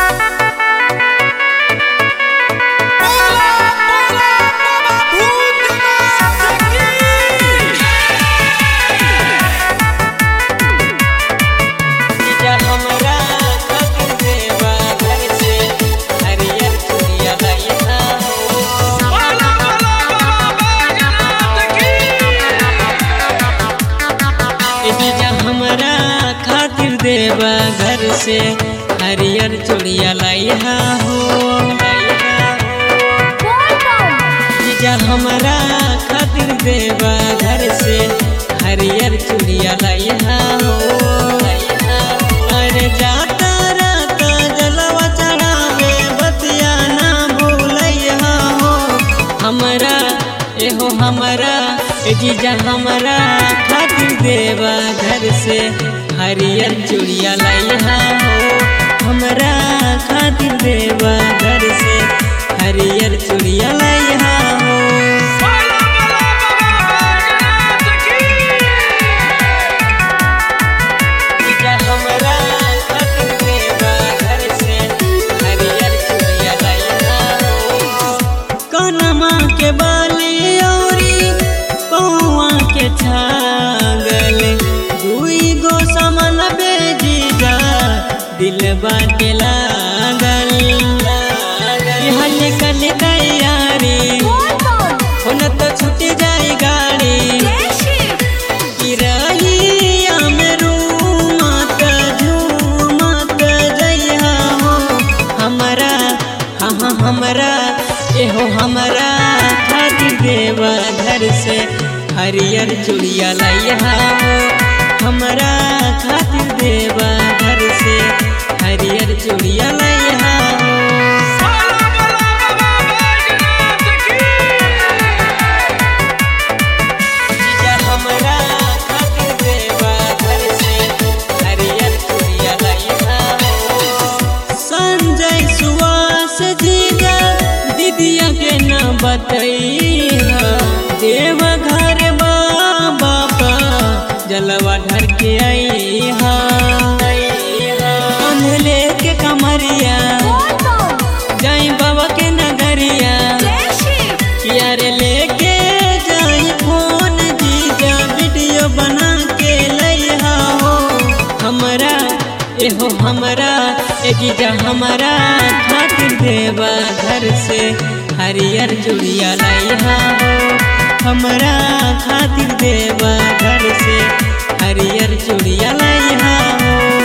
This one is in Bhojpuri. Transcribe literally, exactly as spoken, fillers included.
देवा घर से हरियर चूड़िया लाइहा हो। जीजा हमरा खातिर देवा घर से हरियर चूड़िया लाइहा हो। अरे जाता राता जलवा चढ़ावे बतिया ना भूलैहा हो। हमरा एहो हमरा जीजा हमरा खातिर देवा घर से हरियर चूड़िया लाइहा हो। हमरा खातिर देवा घर से हरियर चूड़िया लाइहा हो। हमरा खातिर देवा घर से हरियर चूड़िया लाइहा हो। कनमा के बाली औरी पौआ के छागल दुई गो सामान बेजीजा दिल बाटे लागल। हल कल तैयारी होन तो छूट जाए गाड़ी। रहिया में रूमत झूमत जइहा हो। हमरा हाँ हाँ हमरा एहो हमरा खातिर देवा घर से हरियर चूड़िया लाइहा हो। हमरा खातिर देवा घर से हरियर चूड़िया लाइहा हो। हमरा खातिर देवा घर से हरियर चूड़िया लाइहा हो। संजय सुवास जीजा दीदिया के न बतैहा देवा घर बाबा जलवा ढर के आईहा। अंधले के कमरिया जाई बाबा के नगरिया। यार लेके जाई फोन जीजा वीडियो बना के लइहा हो। हमरा एहो हमरा ए जीजा हमरा खातिर देवा घर से हरियर चूड़िया लाइहा हो। हमरा खातिर देवा घर से हरियर चूड़िया लाइहा हो।